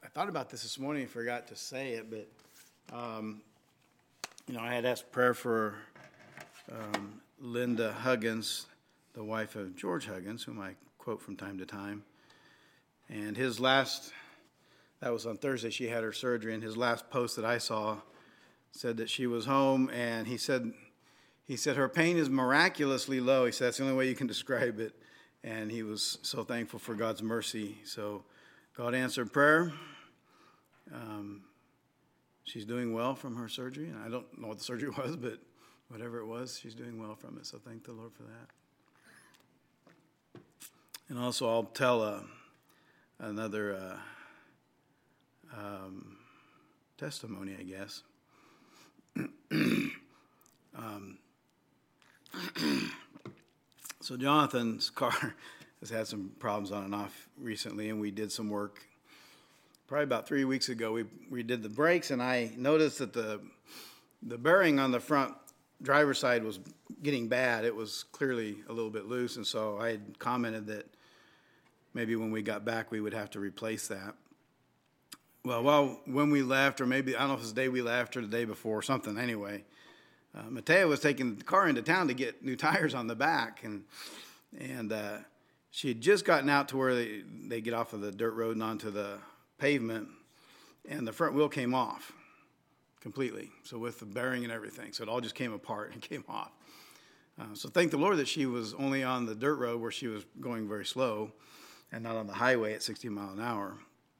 thought about this morning and forgot to say it, but, I had asked prayer for Linda Huggins, the wife of George Huggins, whom I quote from time to time. And that was on Thursday, she had her surgery, and his last post that I saw said that she was home, and he said her pain is miraculously low. He said that's the only way you can describe it. And he was so thankful for God's mercy. So God answered prayer. She's doing well from her surgery. And I don't know what the surgery was, but whatever it was, she's doing well from it. So thank the Lord for that. And also I'll tell another testimony, I guess. So Jonathan's car has had some problems on and off recently, and we did some work. Probably about 3 weeks ago, we did the brakes, and I noticed that the bearing on the front driver's side was getting bad. It was clearly a little bit loose, and so I had commented that maybe when we got back, we would have to replace that. Well, when we left, or maybe, I don't know if it was the day we left or the day before or something, anyway, Matea was taking the car into town to get new tires on the back, and she had just gotten out to where they get off of the dirt road and onto the pavement, and the front wheel came off completely, so with the bearing and everything. So it all just came apart and came off. So thank the Lord that she was only on the dirt road where she was going very slow and not on the highway at 60 miles an hour.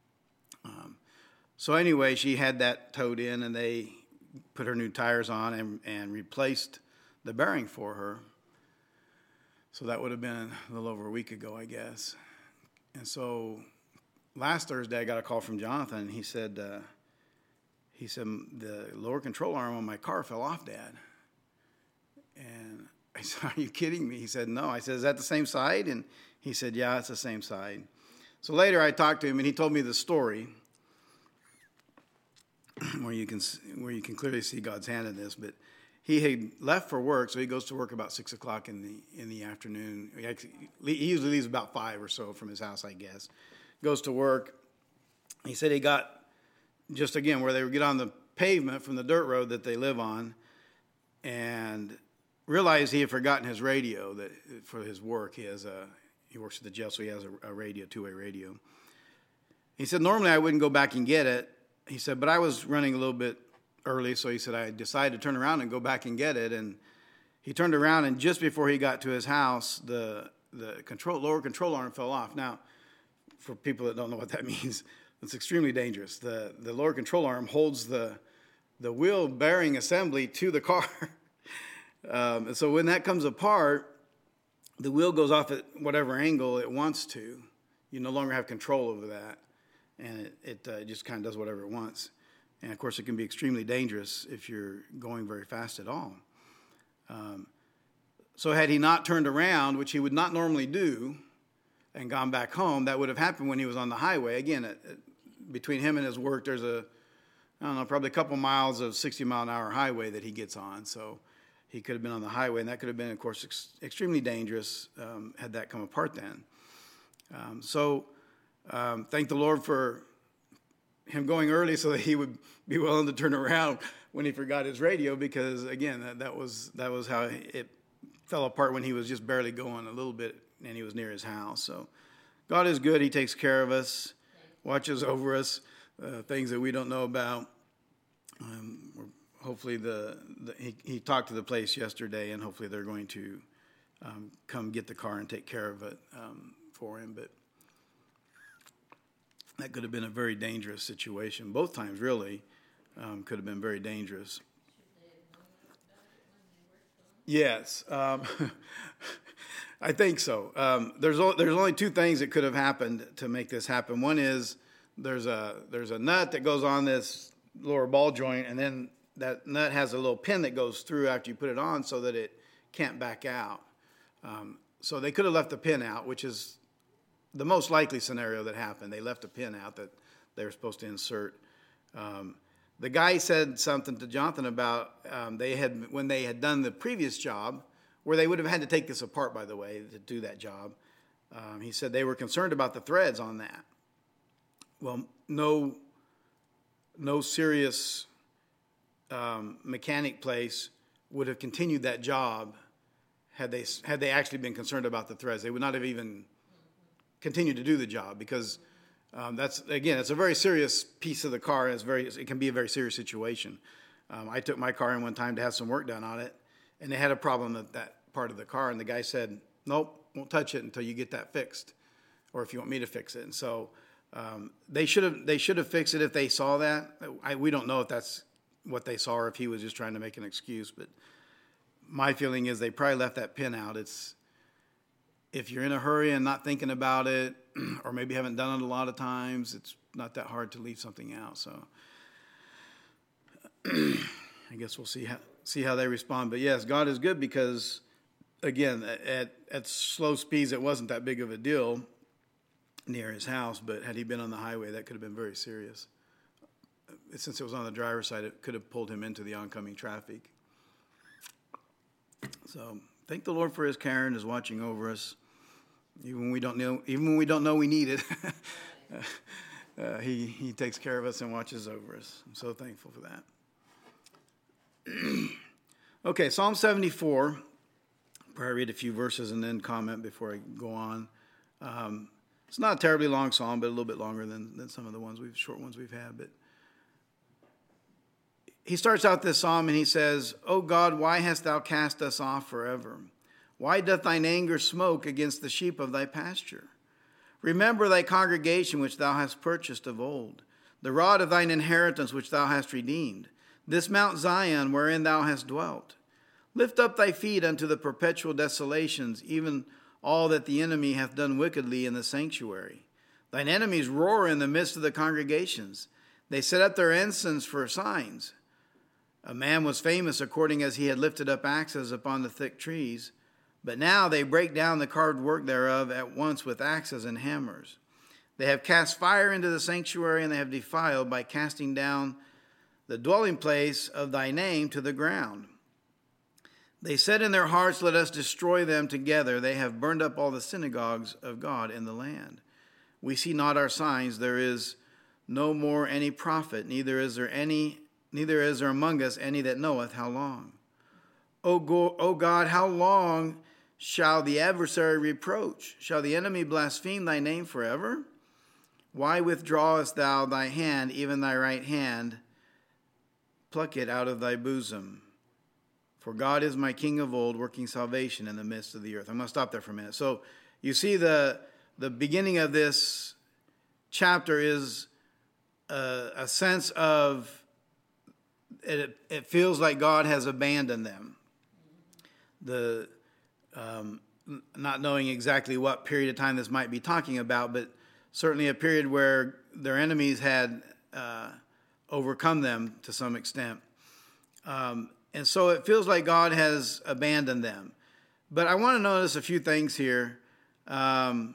So anyway, she had that towed in, and they put her new tires on and replaced the bearing for her. So that would have been a little over a week ago, I guess. And so last Thursday, I got a call from Jonathan. He said, the lower control arm on my car fell off, Dad. And I said, are you kidding me? He said, no. I said, is that the same side? And he said, yeah, it's the same side. So later I talked to him, and he told me the story where you can clearly see God's hand in this. But he had left for work, so he goes to work about 6 o'clock in the afternoon. He usually leaves about 5 or so from his house, I guess. Goes to work. He said he got just again where they would get on the pavement from the dirt road that they live on, and realized he had forgotten his radio that for his work. He works at the jail, so he has a radio, two-way radio. He said normally I wouldn't go back and get it. He said, but I was running a little bit early, so he said I decided to turn around and go back and get it. And he turned around, and just before he got to his house, the lower control arm fell off. Now, for people that don't know what that means, it's extremely dangerous. The lower control arm holds the wheel bearing assembly to the car. And so when that comes apart, the wheel goes off at whatever angle it wants to. You no longer have control over that. And it just kind of does whatever it wants. And, of course, it can be extremely dangerous if you're going very fast at all. So had he not turned around, which he would not normally do, and gone back home, that would have happened when he was on the highway. Again, between him and his work, there's probably a couple miles of 60-mile-an-hour highway that he gets on. So he could have been on the highway, and that could have been, of course, extremely dangerous had that come apart then. Thank the Lord for him going early so that he would be willing to turn around when he forgot his radio, because again, that was how it fell apart when he was just barely going a little bit and he was near his house. So God is good. He takes care of us, watches over us, things that we don't know about. Hopefully he talked to the place yesterday, and hopefully they're going to come get the car and take care of it for him. But that could have been a very dangerous situation. Both times, really, could have been very dangerous. Yes, I think so. There's only two things that could have happened to make this happen. One is there's a nut that goes on this lower ball joint, and then that nut has a little pin that goes through after you put it on so that it can't back out. So they could have left the pin out, which is the most likely scenario that happened. They left a pin out that they were supposed to insert. The guy said something to Jonathan about when they had done the previous job, where they would have had to take this apart, by the way, to do that job. He said they were concerned about the threads on that. well, no serious mechanic place would have continued that job had they actually been concerned about the threads. They would not have even continued to do the job, because it's a very serious piece of the car. It can be a very serious situation. I took my car in one time to have some work done on it, and they had a problem with that part of the car, and the guy said, "Nope, won't touch it until you get that fixed, or if you want me to fix it." And so they should have fixed it if they saw that. We don't know if that's what they saw or if he was just trying to make an excuse, but my feeling is they probably left that pin out. If you're in a hurry and not thinking about it, or maybe haven't done it a lot of times, it's not that hard to leave something out. So I guess we'll see how they respond. But yes, God is good, because again, at slow speeds, it wasn't that big of a deal near his house, but had he been on the highway, that could have been very serious. Since it was on the driver's side, it could have pulled him into the oncoming traffic. So thank the Lord for his care and his watching over us, even when we don't know we need it. He takes care of us and watches over us. I'm so thankful for that. Okay, Psalm 74. I'll probably read a few verses and then comment before I go on. It's not a terribly long psalm, but a little bit longer than some of the short ones we've had. But he starts out this psalm and he says, "O God, why hast thou cast us off forever? Why doth thine anger smoke against the sheep of thy pasture? Remember thy congregation which thou hast purchased of old, the rod of thine inheritance which thou hast redeemed, this Mount Zion wherein thou hast dwelt. Lift up thy feet unto the perpetual desolations, even all that the enemy hath done wickedly in the sanctuary. Thine enemies roar in the midst of the congregations. They set up their ensigns for signs. A man was famous according as he had lifted up axes upon the thick trees. But now they break down the carved work thereof at once with axes and hammers. They have cast fire into the sanctuary, and they have defiled by casting down the dwelling place of thy name to the ground. They said in their hearts, let us destroy them together. They have burned up all the synagogues of God in the land. We see not our signs. There is no more any prophet, neither is there among us any that knoweth how long. O God, how long shall the adversary reproach? Shall the enemy blaspheme thy name forever? Why withdrawest thou thy hand, even thy right hand? Pluck it out of thy bosom. For God is my King of old, working salvation in the midst of the earth. I'm going to stop there for a minute. So you see the beginning of this chapter is a sense of it feels like God has abandoned them. Not knowing exactly what period of time this might be talking about, but certainly a period where their enemies had overcome them to some extent. And so it feels like God has abandoned them. But I want to notice a few things here. In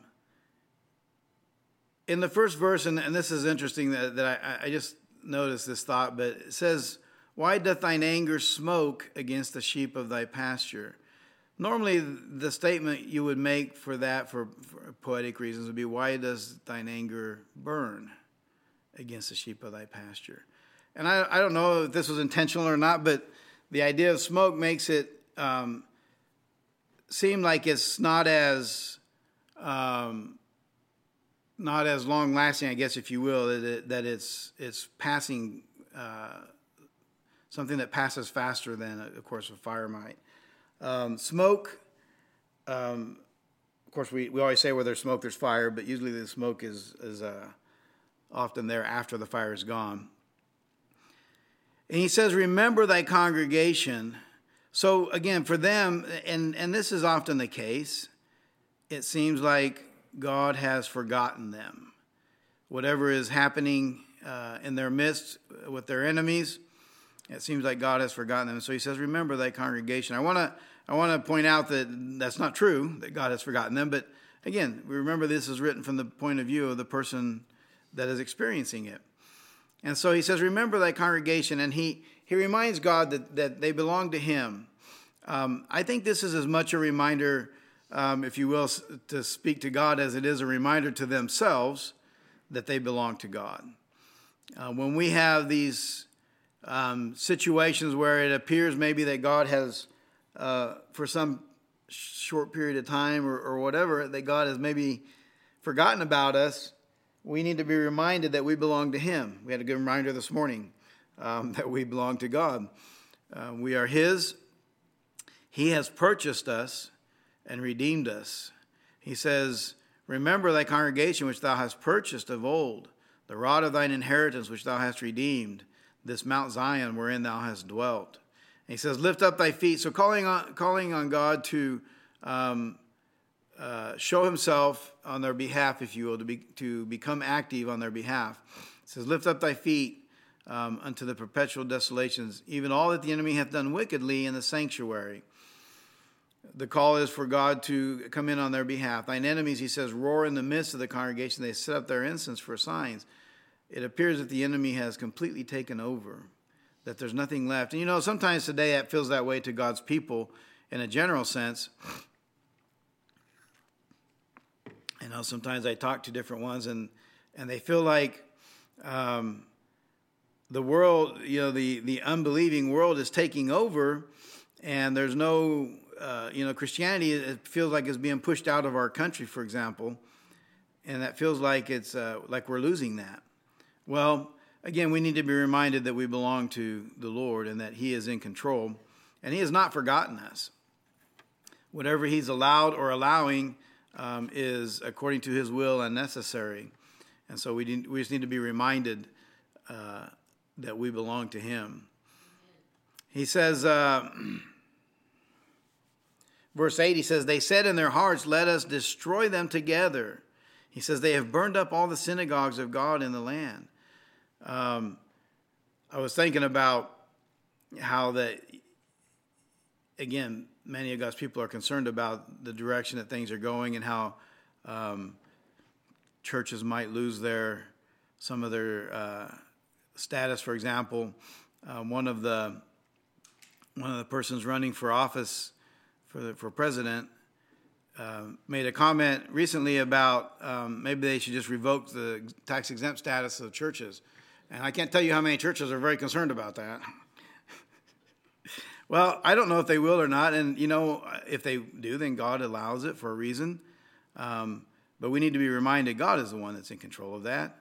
the first verse, and this is interesting that I just noticed this thought, but it says, why doth thine anger smoke against the sheep of thy pasture? Normally, the statement you would make for that, for poetic reasons, would be, why does thine anger burn against the sheep of thy pasture? And I don't know if this was intentional or not, but the idea of smoke makes it seem like it's not as long-lasting, I guess, if you will, that it's passing, something that passes faster than, of course, a fire might. Smoke, of course, we always say where there's smoke, there's fire, but usually the smoke is often there after the fire is gone. And he says, remember thy congregation. So again, for them, and this is often the case, it seems like God has forgotten them. Whatever is happening in their midst with their enemies, it seems like God has forgotten them. So he says, remember thy congregation. I want to point out that that's not true, that God has forgotten them. But again, we remember this is written from the point of view of the person that is experiencing it. And so he says, remember thy congregation. And he reminds God that they belong to him. I think this is as much a reminder, if you will, to speak to God as it is a reminder to themselves that they belong to God. When we have these situations where it appears maybe that God has, for some short period of time or whatever, that God has maybe forgotten about us, we need to be reminded that we belong to Him. We had a good reminder this morning that we belong to God. We are His. He has purchased us and redeemed us. He says, remember thy congregation which thou hast purchased of old, the rod of thine inheritance which thou hast redeemed, this Mount Zion wherein thou hast dwelt. And he says, lift up thy feet. So calling on God to show Himself on their behalf, if you will, to become active on their behalf. It says, lift up thy feet unto the perpetual desolations, even all that the enemy hath done wickedly in the sanctuary. The call is for God to come in on their behalf. Thine enemies, he says, roar in the midst of the congregation. They set up their incense for signs. It appears that the enemy has completely taken over, that there's nothing left. And sometimes today it feels that way to God's people in a general sense. Sometimes I talk to different ones and they feel like the world, the unbelieving world is taking over, and there's no, Christianity, it feels like it's being pushed out of our country, for example, and that feels like it's like we're losing that. Well, again, we need to be reminded that we belong to the Lord and that He is in control, and He has not forgotten us. Whatever He's allowed or allowing is according to His will and necessary. And so we just need to be reminded that we belong to Him. He says, verse 8, he says, they said in their hearts, let us destroy them together. He says, they have burned up all the synagogues of God in the land. I was thinking about how that, again, many of God's people are concerned about the direction that things are going and how churches might lose some of their status. For example, one of the persons running for office for president made a comment recently about maybe they should just revoke the tax-exempt status of churches. And I can't tell you how many churches are very concerned about that. Well, I don't know if they will or not. And, if they do, then God allows it for a reason. But we need to be reminded God is the one that's in control of that.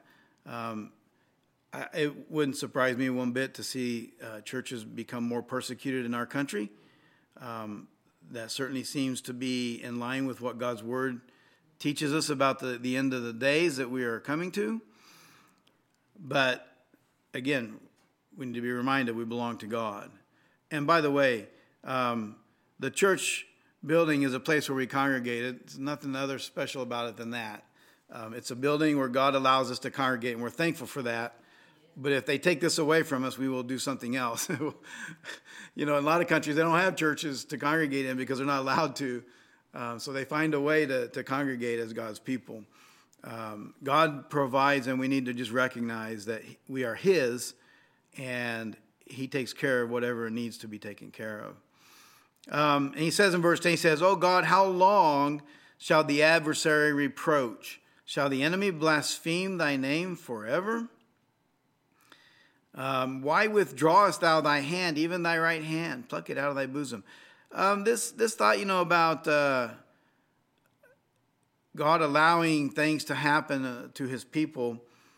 It wouldn't surprise me one bit to see churches become more persecuted in our country. That certainly seems to be in line with what God's Word teaches us about the end of the days that we are coming to. But, again, we need to be reminded we belong to God. And by the way, the church building is a place where we congregate. It's nothing other special about it than that. It's a building where God allows us to congregate, and we're thankful for that. But if they take this away from us, we will do something else. In a lot of countries, they don't have churches to congregate in because they're not allowed to. So they find a way to congregate as God's people. God provides, and we need to just recognize that we are His, and He takes care of whatever needs to be taken care of. And he says in verse 10, he says, "O God, how long shall the adversary reproach? Shall the enemy blaspheme thy name forever? Why withdrawest thou thy hand, even thy right hand? Pluck it out of thy bosom." This thought, about God allowing things to happen to His people.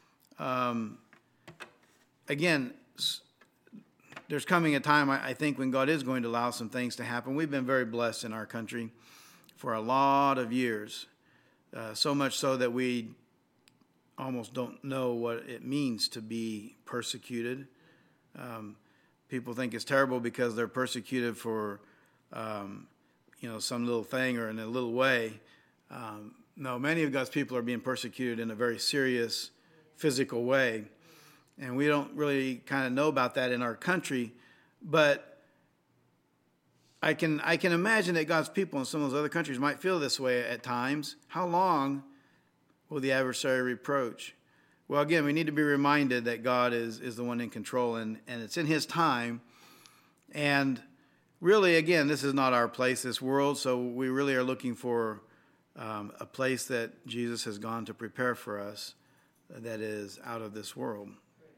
Again, there's coming a time, I think, when God is going to allow some things to happen. We've been very blessed in our country for a lot of years, so much so that we almost don't know what it means to be persecuted. People think it's terrible because they're persecuted for, some little thing or in a little way. No, many of God's people are being persecuted in a very serious physical way. And we don't really kind of know about that in our country, but I can imagine that God's people in some of those other countries might feel this way at times. How long will the adversary reproach? Well, again, we need to be reminded that God is the one in control, and it's in His time. And really, again, this is not our place, this world, so we really are looking for a place that Jesus has gone to prepare for us. that is out of this world.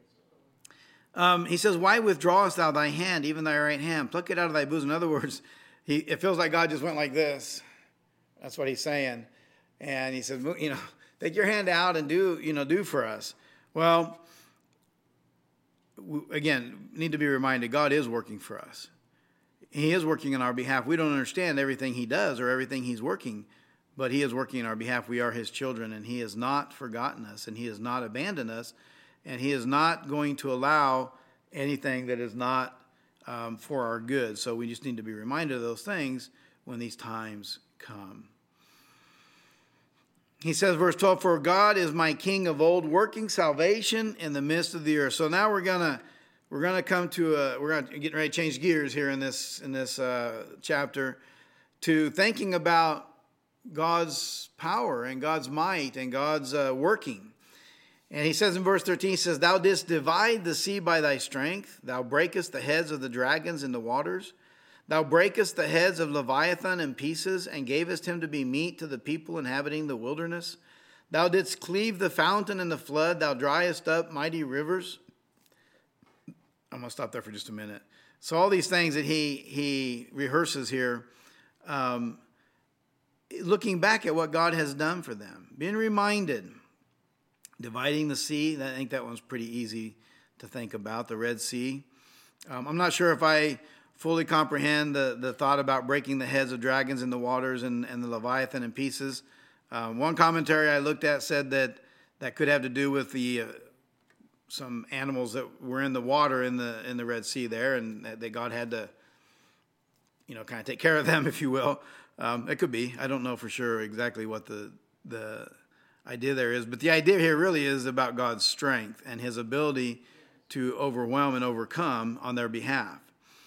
He says, why withdrawest thou thy hand, even thy right hand? Pluck it out of thy bosom. In other words, it feels like God just went like this. That's what he's saying. And he says, take your hand out and do for us. Well, again, need to be reminded, God is working for us. He is working on our behalf. We don't understand everything he does or everything he's working, but he is working on our behalf. We are his children, and he has not forgotten us, and he has not abandoned us, and he is not going to allow anything that is not for our good. So we just need to be reminded of those things when these times come. He says, verse 12, for God is my King of old, working salvation in the midst of the earth. So now we're gonna come to we're getting ready to change gears here in this chapter to thinking about God's power and God's might and God's working. And he says in verse 13, he says, thou didst divide the sea by thy strength. Thou breakest the heads of the dragons in the waters. Thou breakest the heads of Leviathan in pieces, and gavest him to be meat to the people inhabiting the wilderness. Thou didst cleave the fountain and the flood. Thou driest up mighty rivers. I'm going to stop there for just a minute. So all these things that he rehearses here, looking back at what God has done for them, being reminded, dividing the sea. I think that one's pretty easy to think about, the Red Sea. I'm not sure if I fully comprehend the thought about breaking the heads of dragons in the waters and the Leviathan in pieces. One commentary I looked at said that could have to do with some animals that were in the water in the Red Sea there, and that God had to, kind of take care of them, if you will. It could be. I don't know for sure exactly what the idea there is, but the idea here really is about God's strength and his ability to overwhelm and overcome on their behalf.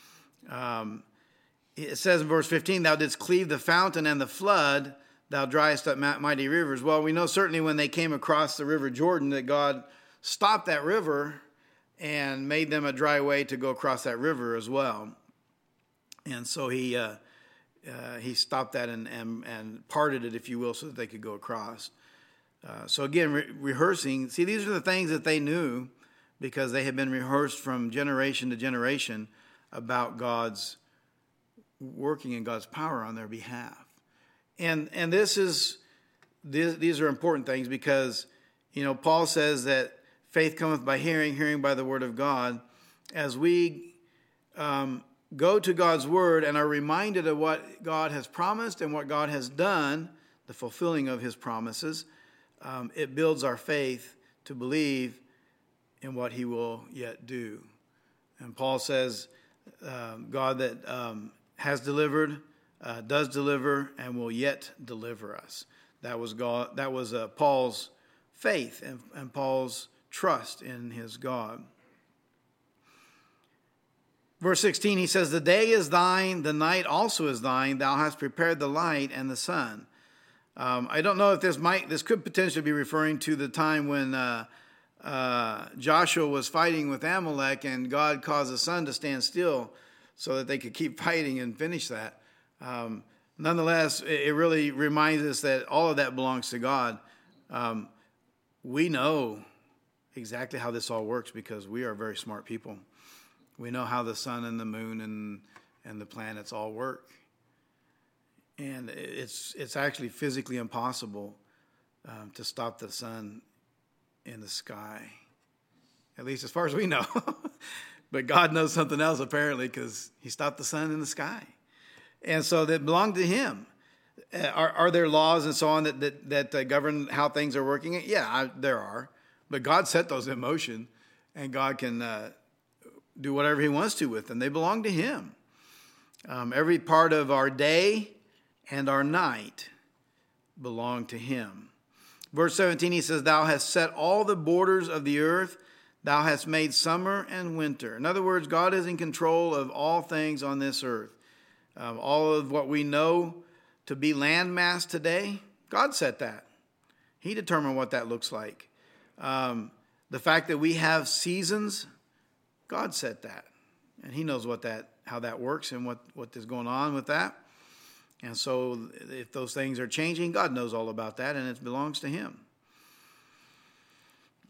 It says in verse 15, thou didst cleave the fountain and the flood, thou driest up mighty rivers. Well, we know certainly when they came across the river Jordan that God stopped that river and made them a dry way to go across that river as well. And so he stopped that and parted it, if you will, so that they could go across. So again, rehearsing. See, these are the things that they knew because they had been rehearsed from generation to generation about God's working and God's power on their behalf. And these are important things because, Paul says that faith cometh by hearing, hearing by the word of God. As we go to God's word and are reminded of what God has promised and what God has done, the fulfilling of his promises, it builds our faith to believe in what he will yet do. And Paul says, God that has delivered, does deliver, and will yet deliver us. That was God. That was Paul's faith and Paul's trust in his God. Verse 16, he says, the day is thine, the night also is thine. Thou hast prepared the light and the sun. I don't know if this could potentially be referring to the time when Joshua was fighting with Amalek and God caused the sun to stand still so that they could keep fighting and finish that. Nonetheless, it really reminds us that all of that belongs to God. We know exactly how this all works because we are very smart people. We know how the sun and the moon and the planets all work. And it's actually physically impossible to stop the sun in the sky, at least as far as we know. But God knows something else apparently because he stopped the sun in the sky. And so that belonged to him. Are there laws and so on that govern how things are working? Yeah, there are. But God set those in motion, and God can do whatever he wants to with them. They belong to him. Every part of our day and our night belong to him. Verse 17, he says, thou hast set all the borders of the earth. Thou hast made summer and winter. In other words, God is in control of all things on this earth. All of what we know to be landmass today, God set that. He determined what that looks like. The fact that we have seasons, God set that. And he knows how that works and what is going on with that. And so if those things are changing, God knows all about that, and it belongs to him.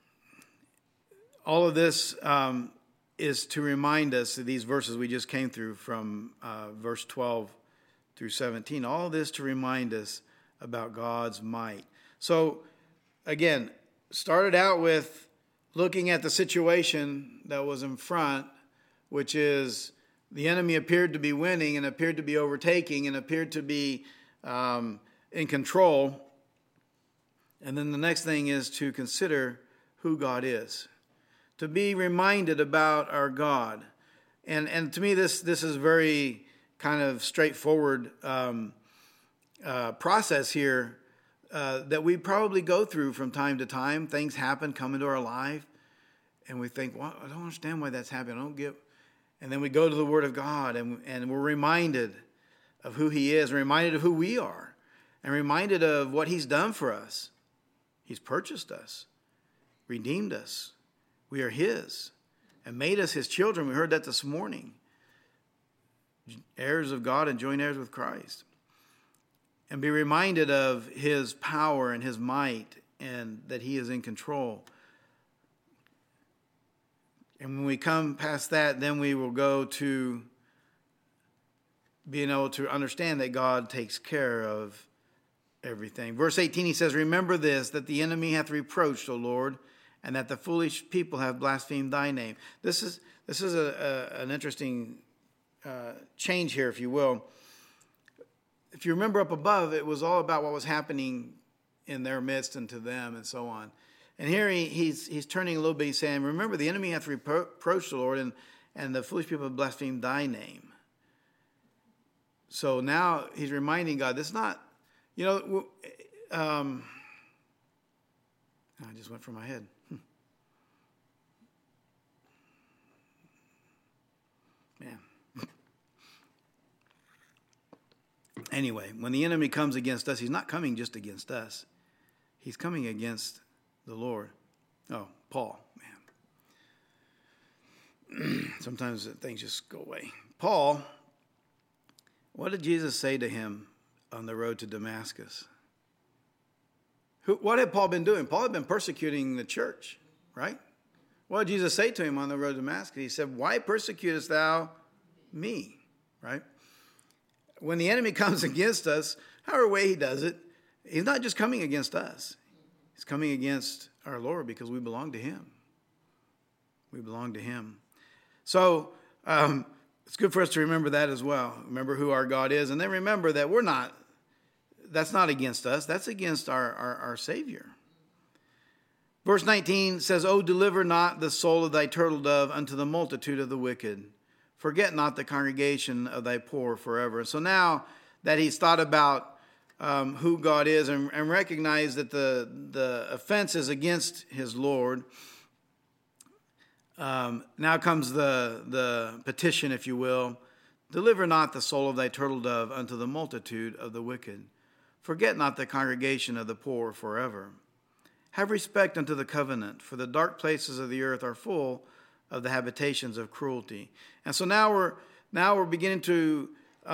all of this is to remind us of these verses we just came through from verse 12 through 17. All of this to remind us about God's might. So, again, started out with looking at the situation that was in front, which is the enemy appeared to be winning and appeared to be overtaking and appeared to be in control. And then the next thing is to consider who God is, to be reminded about our God. And to me, this is very kind of straightforward process here that we probably go through from time to time. Things happen, come into our life, and we think, well, I don't understand why that's happening. I don't get. And then we go to the Word of God, and we're reminded of who He is, reminded of who we are, and reminded of what He's done for us. He's purchased us, redeemed us. We are His, and made us His children. We heard that this morning. Heirs of God and joint heirs with Christ. And be reminded of His power and His might, and that He is in control. And when we come past that, then we will go to being able to understand that God takes care of everything. Verse 18, he says, remember this, that the enemy hath reproached, O Lord, and that the foolish people have blasphemed thy name. This is an interesting change here, if you will. If you remember up above, it was all about what was happening in their midst and to them and so on. And here he's turning a little bit, he's saying, remember, the enemy hath reproached the Lord, and the foolish people have blasphemed thy name. So now he's reminding God, this is not, I just went from my head. Man. Anyway, when the enemy comes against us, he's not coming just against us. He's coming against the Lord. Oh, Paul, man. Sometimes things just go away. Paul, what did Jesus say to him on the road to Damascus? What had Paul been doing? Paul had been persecuting the church, right? What did Jesus say to him on the road to Damascus? He said, why persecutest thou me, right? When the enemy comes against us, however way he does it, he's not just coming against us. He's coming against our Lord because we belong to Him. We belong to Him. So it's good for us to remember that as well. Remember who our God is. And then remember that that's not against us. That's against our Savior. Verse 19 says, O deliver not the soul of thy turtle dove unto the multitude of the wicked. Forget not the congregation of thy poor forever. So now that he's thought about who God is and recognized that the offense is against his Lord, now comes the petition, if you will. Deliver not the soul of thy turtle dove unto the multitude of the wicked. Forget not the congregation of the poor forever. Have respect unto the covenant, for the dark places of the earth are full of the habitations of cruelty. And so now we're beginning to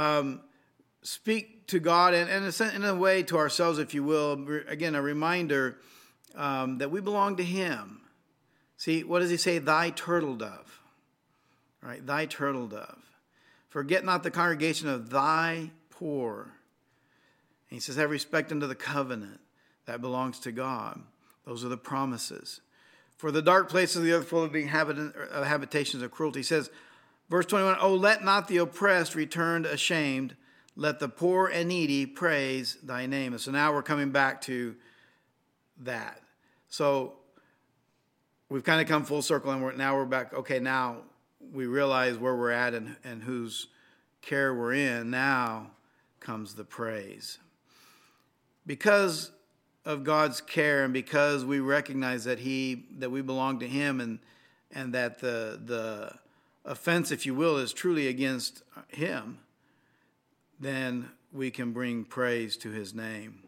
speak to God and in a way to ourselves, if you will. Again, a reminder that we belong to Him. See, what does He say? Thy turtle dove, right? Thy turtle dove. Forget not the congregation of thy poor. And he says, have respect unto the covenant. That belongs to God. Those are the promises. For the dark places of the earth full of the habitations of cruelty. He says, verse 21, O let not the oppressed return ashamed. Let the poor and needy praise thy name. And so now we're coming back to that. So we've kind of come full circle, and now we're back. Okay, now we realize where we're at and whose care we're in. Now comes the praise. Because of God's care, and because we recognize that we belong to Him, and that the offense, if you will, is truly against Him, then we can bring praise to His name.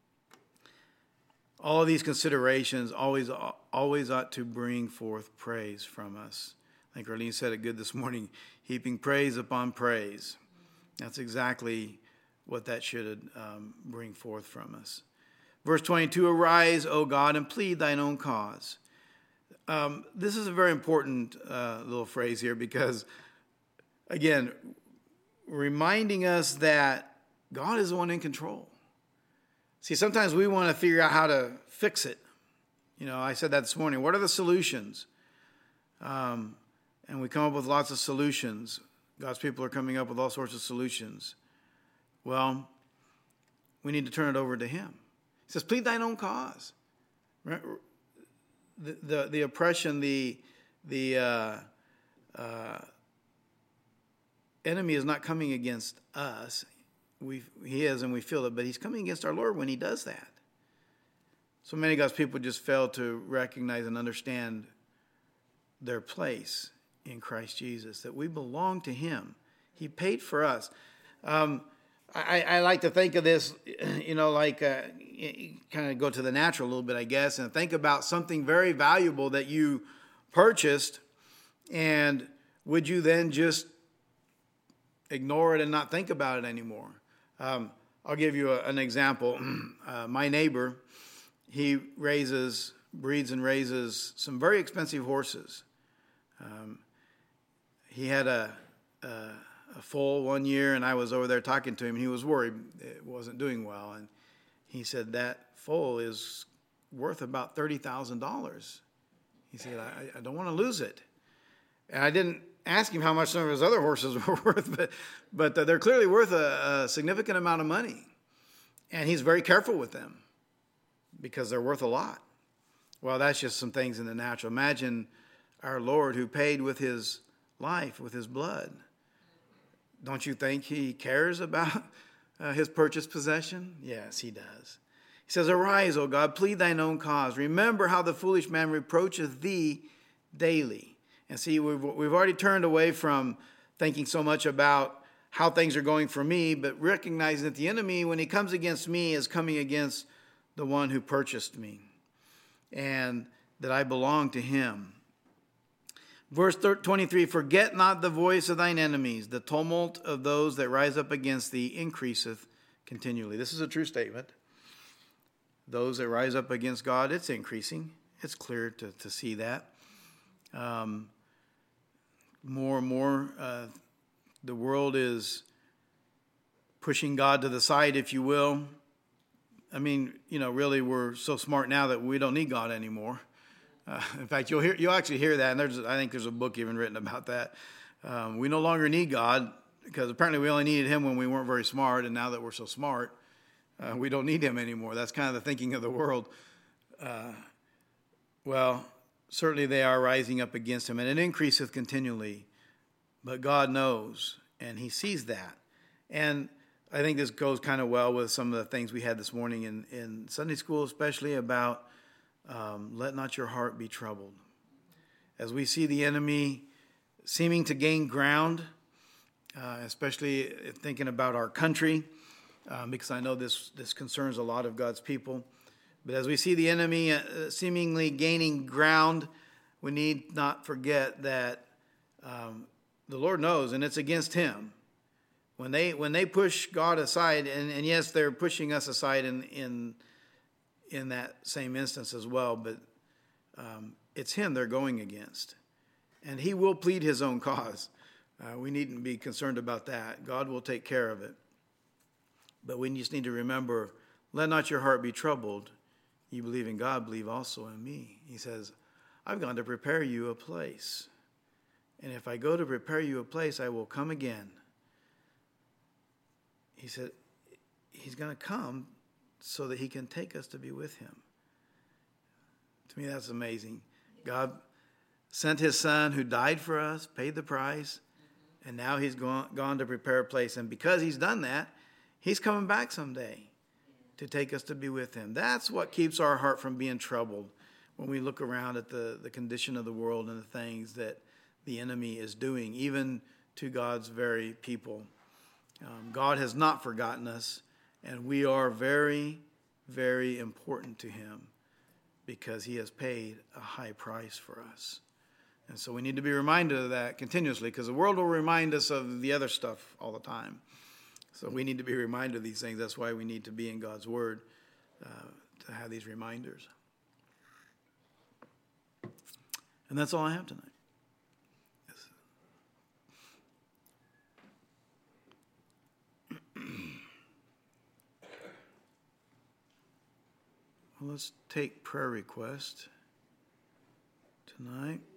All of these considerations always ought to bring forth praise from us. I think Arlene said it good this morning, heaping praise upon praise. That's exactly what that should bring forth from us. Verse 22, arise, O God, and plead thine own cause. This is a very important little phrase here because, again, reminding us that God is the one in control. See, sometimes we want to figure out how to fix it. You know, I said that this morning. What are the solutions? And we come up with lots of solutions. God's people are coming up with all sorts of solutions. Well, we need to turn it over to Him. He says, plead thine own cause. The oppression, the enemy is not coming against us. He is, and we feel it, but he's coming against our Lord when he does that. So many of God's people just fail to recognize and understand their place in Christ Jesus, that we belong to Him. He paid for us. I like to think of this, like kind of go to the natural a little bit, I guess, and think about something very valuable that you purchased, and would you then just ignore it and not think about it anymore? I'll give you an example. My neighbor, he breeds and raises some very expensive horses. He had a foal one year, and I was over there talking to him, and he was worried it wasn't doing well. And he said, that foal is worth about $30,000. He said, I don't want to lose it. And I didn't ask him how much some of his other horses were worth, but they're clearly worth a significant amount of money. And he's very careful with them because they're worth a lot. Well, that's just some things in the natural. Imagine our Lord who paid with His life, with His blood. Don't you think He cares about His purchased possession? Yes, He does. He says, arise, O God, plead thine own cause. Remember how the foolish man reproacheth thee daily. And see, we've already turned away from thinking so much about how things are going for me, but recognizing that the enemy, when he comes against me, is coming against the one who purchased me, and that I belong to Him. Verse 23, forget not the voice of thine enemies. The tumult of those that rise up against thee increaseth continually. This is a true statement. Those that rise up against God, it's increasing. It's clear to see that. More and more, the world is pushing God to the side, if you will. I mean, really, we're so smart now that we don't need God anymore. In fact, you'll actually hear that, and I think there's a book even written about that. We no longer need God because apparently we only needed Him when we weren't very smart, and now that we're so smart, we don't need Him anymore. That's kind of the thinking of the world. Well, certainly they are rising up against Him, and it increaseth continually. But God knows, and He sees that. And I think this goes kind of well with some of the things we had this morning in Sunday school, especially about let not your heart be troubled. As we see the enemy seeming to gain ground, especially thinking about our country, because I know this concerns a lot of God's people. But as we see the enemy seemingly gaining ground, we need not forget that the Lord knows, and it's against Him. When they push God aside, and yes, they're pushing us aside in that same instance as well, but it's Him they're going against. And He will plead His own cause. We needn't be concerned about that. God will take care of it. But we just need to remember, let not your heart be troubled. You believe in God, believe also in me. He says, I've gone to prepare you a place. And if I go to prepare you a place, I will come again. He said, He's going to come so that He can take us to be with Him. To me, that's amazing. God sent His Son who died for us, paid the price, and now He's gone to prepare a place. And because He's done that, He's coming back someday to take us to be with Him. That's what keeps our heart from being troubled when we look around at the condition of the world and the things that the enemy is doing, even to God's very people. God has not forgotten us, and we are very, very important to Him because He has paid a high price for us. And so we need to be reminded of that continuously, because the world will remind us of the other stuff all the time. So we need to be reminded of these things. That's why we need to be in God's Word to have these reminders. And that's all I have tonight. Well, let's take prayer requests tonight.